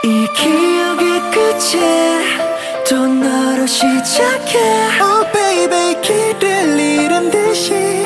이 기억의 끝에 또 너로 시작해. Oh baby 길을 잃은 듯이